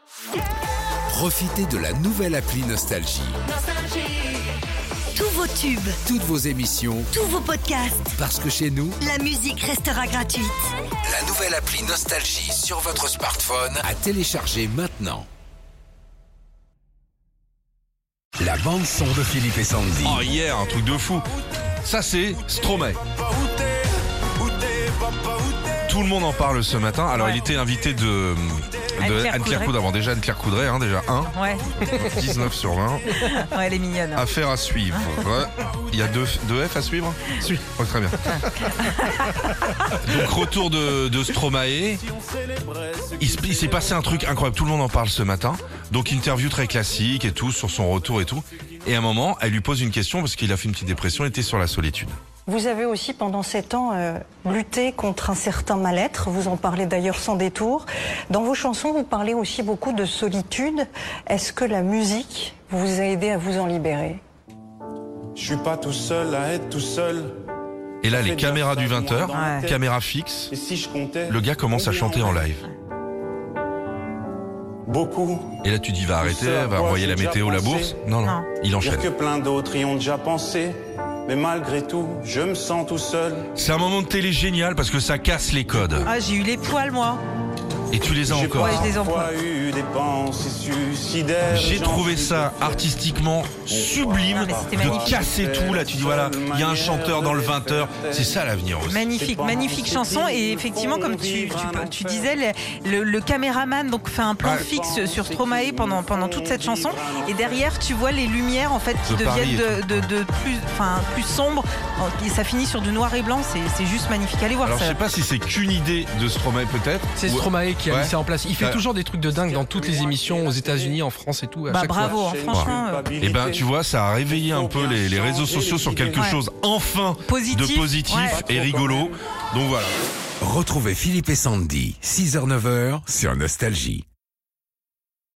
Profitez de la nouvelle appli Nostalgie. Tous vos tubes, Toutes vos émissions, tous vos podcasts, parce que chez nous, la musique restera gratuite. la nouvelle appli Nostalgie sur votre smartphone à télécharger maintenant. La bande son de Philippe et Sandy. Oh, hier, un truc de fou. Ça, c'est Stromae. Tout le monde en parle ce matin. Alors, Ouais. il était invité de Anne-Claire Coudray. Bon, déjà, Anne-Claire Coudray, déjà 1. Ouais, 19 sur 20. ouais, elle est mignonne. Affaire à suivre. Ouais. Il y a deux F à suivre. Oh, très bien. Donc, retour de Stromae. Il s'est passé un truc incroyable. Tout le monde en parle ce matin. Donc, interview très classique et tout, sur son retour et tout. Et à un moment, elle lui pose une question parce qu'il a fait une petite dépression. Il était sur la solitude. Vous avez aussi pendant 7 ans lutté contre un certain mal-être, vous en parlez d'ailleurs sans détour. Dans vos chansons, vous parlez aussi beaucoup de solitude. Est-ce que la musique vous a aidé à vous en libérer ? Je suis pas tout seul à être tout seul. Et là, les caméras du 20h, Ouais. caméra fixe, Et si je comptais, le gars commence à chanter en live. beaucoup. Et là, tu dis, va arrêter, va envoyer la météo, la bourse. Non, Non. il Dire enchaîne. que plein d'autres y ont déjà pensé. Mais malgré tout, je me sens tout seul. C'est un moment de télé génial parce que ça casse les codes. Ah, j'ai eu les poils, moi. Et tu les as J'ai encore. Ouais, je les parfois emploie. eu des pensées suicidaires. J'ai J'en trouvé suis ça tout artistiquement sublime Non, mais c'était de magnifique. casser tout. Là, tu dis, voilà, il y a un chanteur dans le 20h. C'est ça l'avenir aussi. Magnifique, magnifique chanson. Et effectivement, comme tu disais, le caméraman donc fait un plan Ouais. fixe sur Stromae pendant toute cette chanson. Et derrière, tu vois les lumières en fait qui De Paris deviennent de plus sombres. Et ça finit sur du noir et blanc. C'est juste magnifique. Allez voir Alors, je ça. sais pas si c'est qu'une idée de Stromae, peut-être. C'est Ou- Stromae qui a Ouais. mis ça en place. Il fait Ouais. toujours des trucs de dingue dans toutes les émissions aux États-Unis, en France et tout. À Bah chaque bravo, fois. hein, franchement. Et ben, tu vois, ça a réveillé un peu les réseaux sociaux sur quelque Ouais. chose enfin Positif. de positif Ouais. et rigolo. Donc voilà. Retrouvez Philippe et Sandy, 6h-9h sur Nostalgie.